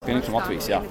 pieniņš no Latvijas, jā.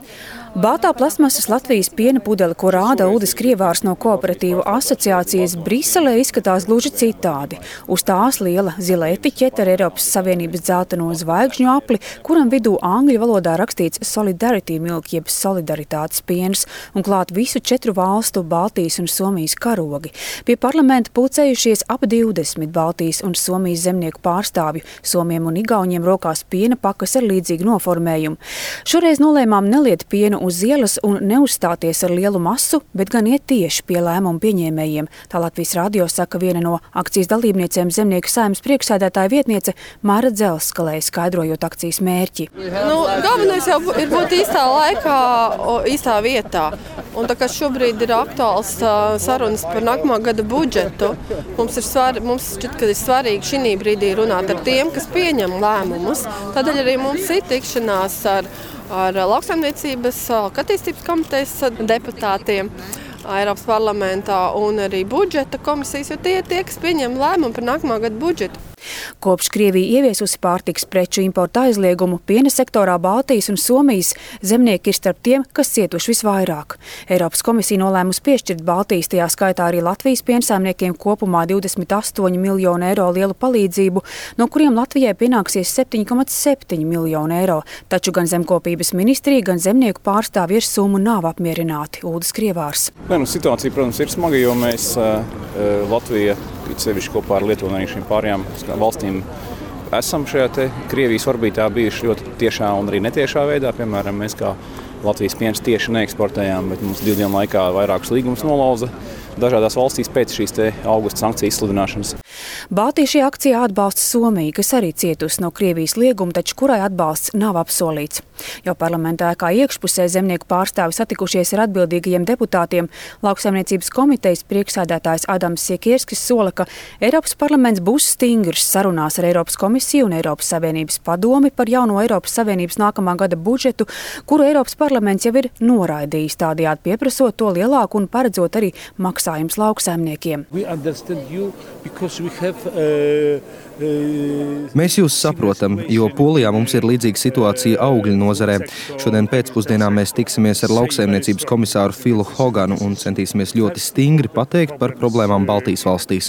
Baltā plasmasas Latvijas piena pudele, ko rāda Uldis Krievārs no Kooperatīvu asociācijas, Briselē izskatās gluži citādi. Uz tās liela zila etiķete ar Eiropas Savienības dzelteno zvaigžņu apli, kuram vidū angļu valodā rakstīts Solidarity Milk, jeb solidaritātes piens, un klāt visu 4 valstu Baltijas un Somijas karogi. Pie parlamenta pulcējušies ap 20 Baltijas un Somijas zemnieku pārstāvju, somiem un igauņiem rokās piena pakas ar līdzīgu noformējumu. Šoreiz nolēmām neliet pienu uz ielas un neuzstāties ar lielu masu, bet gan iet tieši pie lēmumu pieņēmējiem. Tā Latvijas radio saka viena no akcijas dalībniecēm Zemnieku saeimas priekšsēdētāja vietniece Māra Dzelskalē, skaidrojot akcijas mērķi. Galvenais jau ir būt īstā laikā, īstā vietā. Un tā kā šobrīd ir aktuāls sarunas par nākamā gada budžetu, mums šķiet, ka ir svarīgi šī brīdī runāt ar tiem, kas pieņem lēmumus. Tādēļ arī mums ir tikšanās ar Lauksaimniecības attīstības komitejas deputātiem Eiropas parlamentā un arī budžeta komisijas, jo tie ir tie, kas pieņem lēmumu par nākamā gada budžetu. Kopš Krievija ieviesusi pārtikas preču importa aizliegumu, piena sektorā Baltijas un Somijas zemnieki ir starp tiem, kas cietuši visvairāk. Eiropas komisija nolēmusi piešķirt Baltijas, tajā skaitā arī Latvijas piensaimniekiem kopumā 28 miljonu eiro lielu palīdzību, no kuriem Latvijai pienāksies 7,7 miljonu eiro. Taču gan zemkopības ministrija, gan zemnieku pārstāvji ar summu nav apmierināti. Uldis Krievārs. Situācija, protams, ir smaga, jo mēs Latvija, sevišķi kopā ar Lietuvu un arī šīm pārējām valstīm, esam šajā te Krievijas orbītā bijuši ļoti tiešā un arī netiešā veidā. Piemēram, mēs kā Latvijas piens tieši neeksportējām, bet mums 2 dienu laikā vairākus līgumus nolauza dažādās valstīs pēc šīs te augusta sankciju izsludināšanas. Baltija šī akcijā atbalsta Somiju, kas arī cietusi no Krievijas lieguma, taču kurai atbalsts nav apsolīts. Jau parlamentā kā iekšpusē zemnieku pārstāvi satikušies ar atbildīgajiem deputātiem, Lauksaimniecības komitejas priekšsēdētājs Adams Siekierskis sola, ka Eiropas parlaments būs stingrs sarunās ar Eiropas komisiju un Eiropas Savienības padomi par jauno Eiropas Savienības nākamā gada budžetu, kuru Eiropas parlaments jau ir noraidījis, tādējādi pieprasot to lielāku un paredzot arī maksājums lauksaimniekiem. Mēs jūs saprotam, jo Polijā mums ir līdzīga situācija augļu nozarē. Šodien pēcpusdienā mēs tiksimies ar lauksaimniecības komisāru Filu Hoganu un centīsimies ļoti stingri pateikt par problēmām Baltijas valstīs.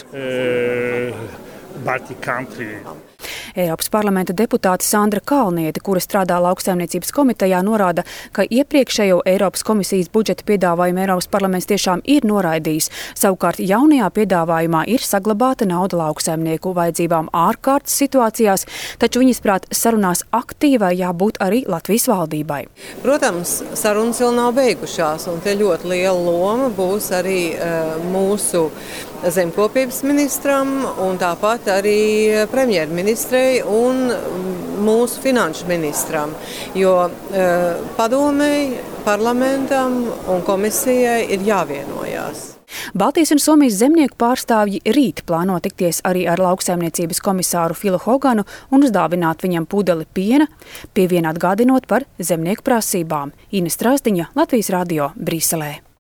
Eiropas parlamenta deputāte Sandra Kalniete, kura strādā Lauksaimniecības komitejā, norāda, ka iepriekšējo Eiropas komisijas budžeta piedāvājumu Eiropas parlaments tiešām ir noraidījis. Savukārt jaunajā piedāvājumā ir saglabāta nauda lauksaimnieku vajadzībām ārkārtas situācijās, taču viņas prāt sarunās aktīvai jābūt arī Latvijas valdībai. Protams, sarunas vēl nav beigušās, un te ļoti liela loma būs arī mūsu zemkopības ministram un tāpat arī premjerministrei un mūsu finanšu ministram, jo padomei, parlamentam un komisijai ir jāvienojās. Baltijas un Somijas zemnieku pārstāvji rīt plāno tikties arī ar lauksaimniecības komisāru Filu Hoganu un uzdāvināt viņam pudeli piena, pievienot atgādinot par zemnieku prasībām. Ines Strasdiņa, Latvijas radio, Briselē.